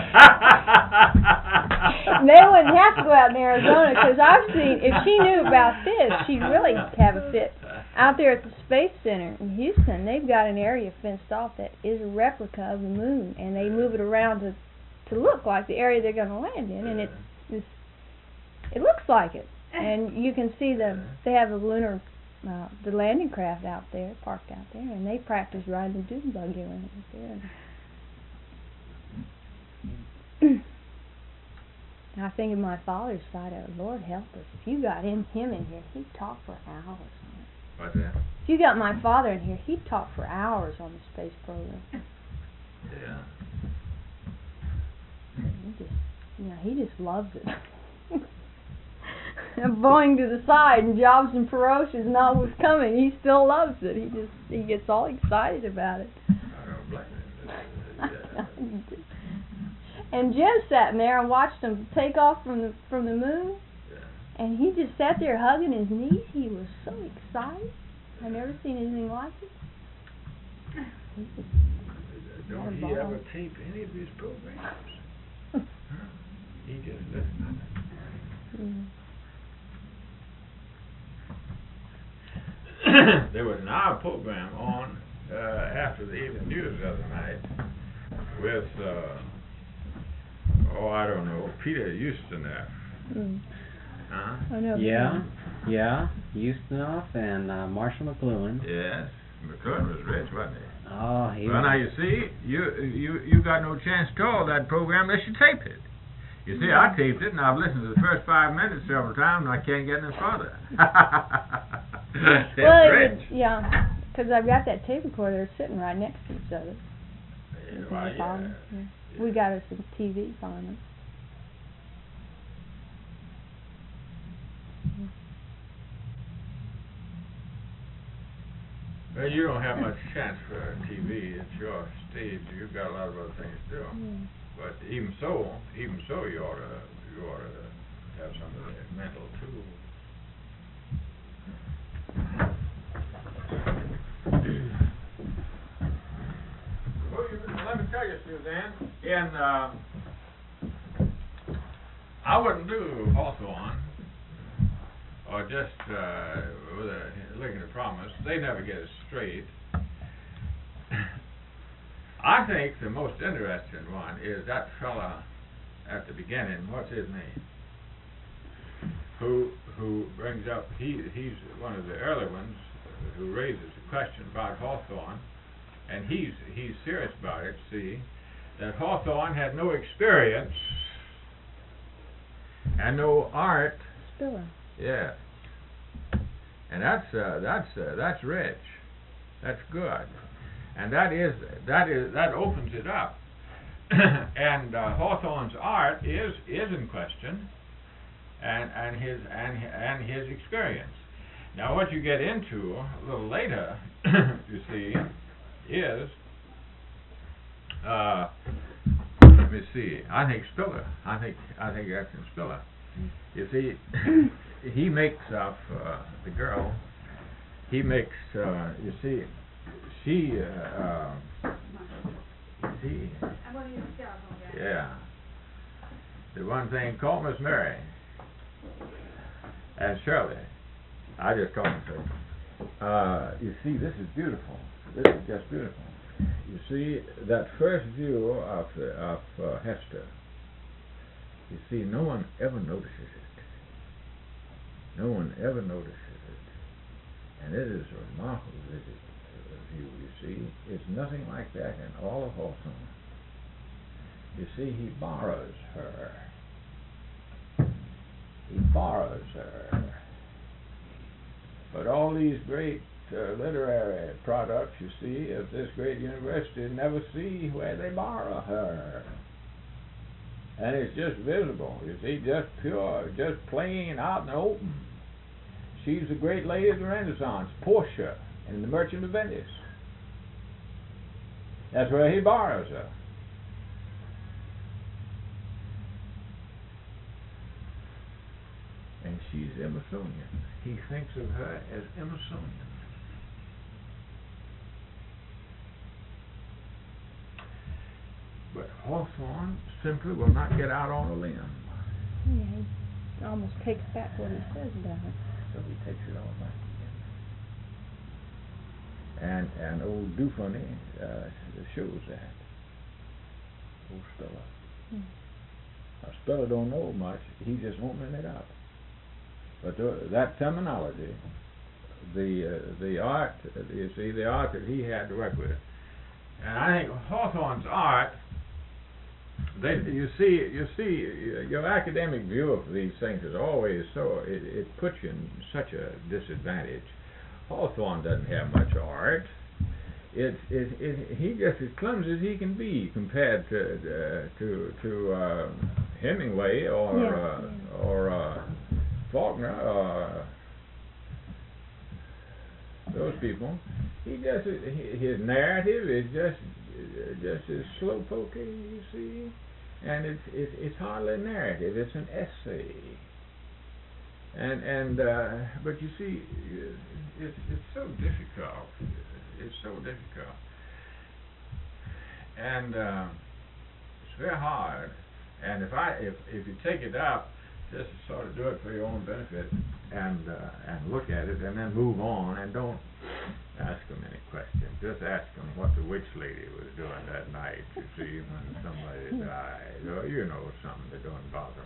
They wouldn't have to go out in Arizona because I've seen. If she knew about this, she'd really have a fit. Out there at the Space Center in Houston, they've got an area fenced off that is a replica of the moon, and they move it around to to look like the area they're going to land in, and it's, it's it looks like it. And you can see the they have the lunar uh, the landing craft out there, parked out there, and they practice riding the dune buggy around out there. And I think of my father's side of it. Lord help us. If you got him him in here, he'd talk for hours. What's that? If you got my father in here, he'd talk for hours on the space program. Yeah. He just, you know, he just loves it. Boeing to the side and Jobs and Peroche is not what's coming. He still loves it. He just he gets all excited about it. I don't blame him. And Jim sat in there and watched him take off from the from the moon. Yeah. And he just sat there hugging his knees. He was so excited. I've never seen anything like it. He just, Don't he ever tape any of his programs? Huh? He just listened. mm. There was an hour program on uh, after the evening news the other night with, uh, oh, I don't know, Peter Ustinov. Mm. Huh? I know. Yeah, yeah, Ustinov and uh, Marshall McLuhan. Yes. McClure was rich, wasn't he? Oh, he Well, was. now you see, you you you got no chance to call that program unless you taped it. You see, I taped it, and I've listened to the first five minutes several times, and I can't get any further. That's well, it rich. would, yeah, because I've got that tape recorder sitting right next to each other. Yeah, It's well, in the phone, yeah. yeah. We got us a T V finally. Well, you don't have much chance for T V. It's your stage. You've got a lot of other things to do. Mm. But even so, even so, you ought to you ought to have some of the mental too. Well, you, let me tell you, Suzanne. In um, I wouldn't do Hawthorne or just uh, with a Lincoln of Promise. They never get it straight. I think the most interesting one is that fella at the beginning. What's his name? Who who brings up? He he's one of the early ones who raises the question about Hawthorne, and he's he's serious about it. See, that Hawthorne had no experience and no art. Spiller. Yeah. And that's uh, that's uh, that's rich. That's good. And that is that is that opens it up. And uh, Hawthorne's art is is in question, and and his and and his experience. Now, what you get into a little later, you see, is uh, let me see. I think Spiller. I think I think that's in Spiller. You see, he makes of uh, the girl. He makes. Uh, you see, she. Uh, uh, see. Yeah. The one thing called Miss Mary and Shirley. I just call them so. Uh, you see, this is beautiful. This is just beautiful. You see that first view of the, of uh, Hester. You see, no one ever notices it. No one ever notices it, and it is a remarkable visit, uh, view. You see, it's nothing like that in all of Hawthorne. You see, he borrows her. He borrows her. But all these great uh, literary products, you see, of this great university never see where they borrow her. And it's just visible, you see, just pure, just plain out in the open. She's a great lady of the Renaissance, Portia, in The Merchant of Venice. That's where he borrows her. And she's Emersonian. He thinks of her as Emersonian. But Hawthorne simply will not get out on a limb. Yeah, he almost takes back what he says about it. So he takes it all back again. And and old Dufunny uh, shows that. Old Spiller. Hmm. Now Spiller don't know much. He's just opening it up. But the, that terminology, the uh, the art, you see, the art that he had to work with, and I think Hawthorne's art. They, you see, you see, your academic view of these things is always so. It, it puts you in such a disadvantage. Hawthorne doesn't have much art. It, it, it, he just as clumsy as he can be compared to uh, to to uh, Hemingway or Yeah, uh, yeah. or uh, Faulkner or those people. He just his narrative is just just as slow pokey, you see, and it's it's it's hardly a narrative. It's an essay. And and uh, but you see, it's it's so difficult. It's so difficult, and uh, it's very hard. And if I if if you take it up, just to sort of do it for your own benefit, and uh, and look at it, and then move on, and don't ask them any questions. Just ask them what the witch lady was doing that night. You see, when somebody died, or you know something that don't bother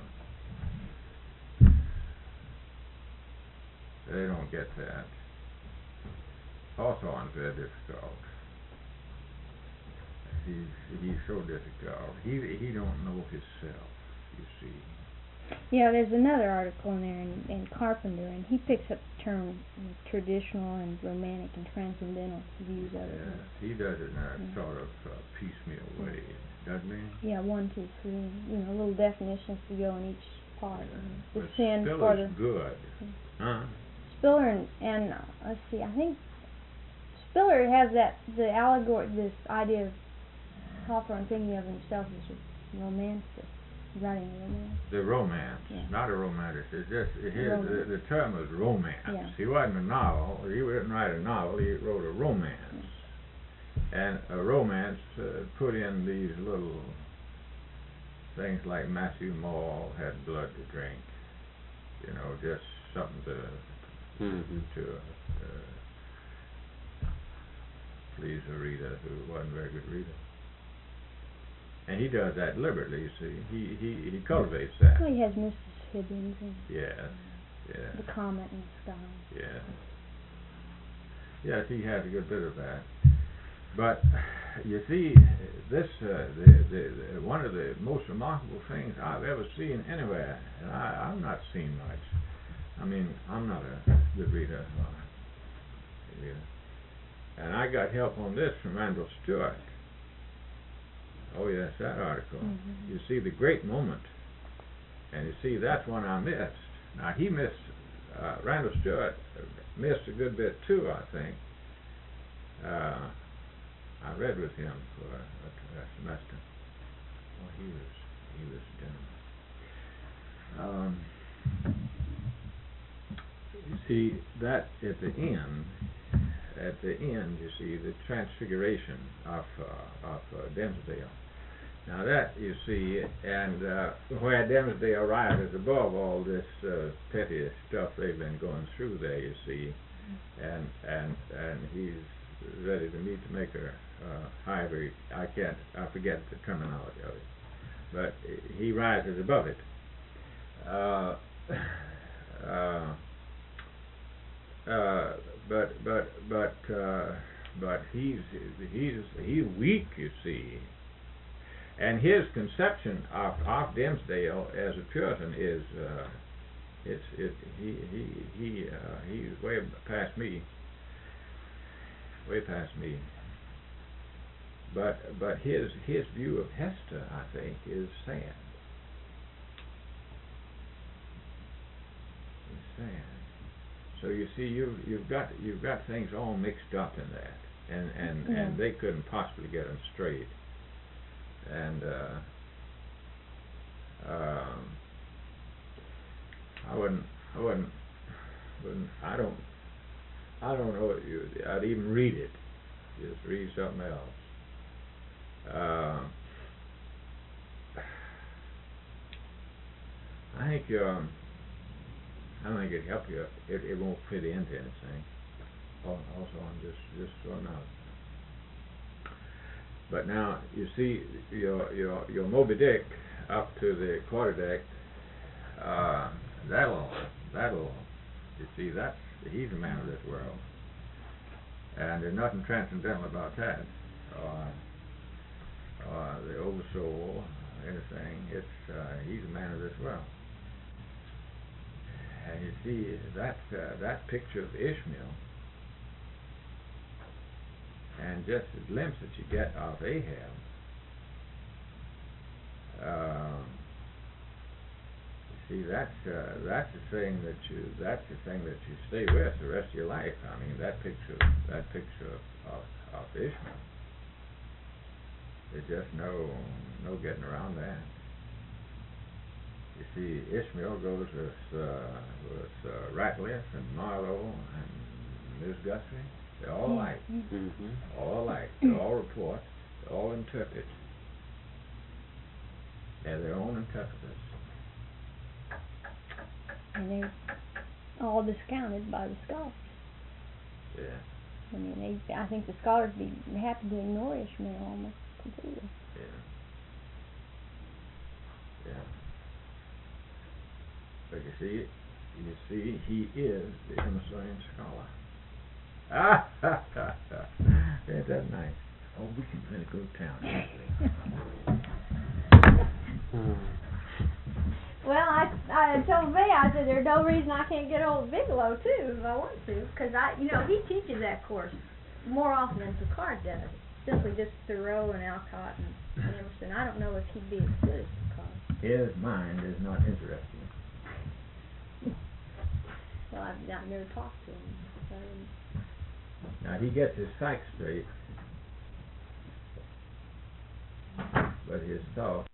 them. They don't get that. Hawthorne's very difficult. He's he's so difficult. He he don't know himself. You see. Yeah, there's another article in there in, in Carpenter, and he picks up the term traditional and romantic and transcendental views of it. Yes, he does it in a Yeah. sort of uh, piecemeal way, doesn't he? Yeah, one, two, three. You know, little definitions to go in each part. Yeah. And the But sin Spiller's for the good. Huh? Spiller and, and uh, let's see, I think Spiller has that the allegory, this idea of Hawthorne thinking of himself as a romantic, writing a romance. The romance, Yeah. not a romantic. It's just his, Romance. the, the term was romance. Yeah. He wasn't a novel. He didn't write a novel. He wrote a romance. And a romance uh, put in these little things like Matthew Moore had blood to drink. You know, just something to Mm-hmm. to uh, please a reader who wasn't a very good reader. And he does that deliberately, you see. He he, he cultivates that. Well, he has Missus Hibbins and Yes, yes, the comet in the sky. yes. Yes, he has a good bit of that. But you see, this uh, the, the, the one of the most remarkable things I've ever seen anywhere, and I, I've not seen much. I mean, I'm not a good reader, uh, reader. And I got help on this from Randall Stewart. Oh yes, that article. Mm-hmm. You see the great moment, and you see that's one I missed. Now he missed, uh, Randall Stewart missed a good bit too, I think. Uh, I read with him for a, a, a semester. Oh, he was he was done. Um, you see that at the end, at the end, you see the transfiguration of uh, of uh, Dimsdale. Now that you see, and uh, where Dimsdale rises above all this uh, petty stuff they've been going through there, you see, and and and he's ready to meet the Maker. Uh, however, I can't, I forget the terminology of it, but he rises above it. Uh, uh, uh, but but but uh, but he's he's he's weak, you see. And his conception of, of Dimsdale as a Puritan is, uh, it's it he he he uh, he's way past me, way past me. But but his his view of Hester, I think, is sad. It's sad. So you see, you've you've got you've got things all mixed up in that, and and Yeah. and they couldn't possibly get them straight. And uh, um, I wouldn't, I wouldn't, wouldn't, I don't, I don't know. What you, I'd even read it. Just read something else. Uh, I think um, I don't think it'd help you. It, it won't fit into anything. Also, I'm just just throwing out. But now you see your your your Moby Dick up to the quarterdeck. Uh, that'll that'll you see that's he's a man of this world, and there's nothing transcendental about that, or or the oversoul, or anything. It's uh, he's a man of this world, and you see that uh, that picture of Ishmael. And just a glimpse that you get of Ahab, um, you see, that's uh, that's the thing that you that's the thing that you stay with the rest of your life. I mean, that picture, that picture of, of, of Ishmael. There's just no no getting around that. You see, Ishmael goes with uh, with uh, Ratcliffe and Marlowe and Miss Guthrie. They're all alike. Mm-hmm. All alike. They all report. They all interpret. They're their own interpreters. And they're all discounted by the scholars. Yeah. I mean, they, I think the scholars would be happy to ignore Ishmael almost completely. Yeah. Yeah. But you see, you see, he is the Emersonian scholar. Ain't that nice? Oh, we can really go to town. Hmm. Well, I I told Vay, I said there's no reason I can't get old Bigelow too if I want to, because I, you know, he teaches that course more often than Picard does. Simply just Thoreau and Alcott and Emerson. I don't know if he'd be as good as Picard. His mind is not interesting. Well, I've not never talked to him. So I didn't. Now, he gets his facts straight, but his thought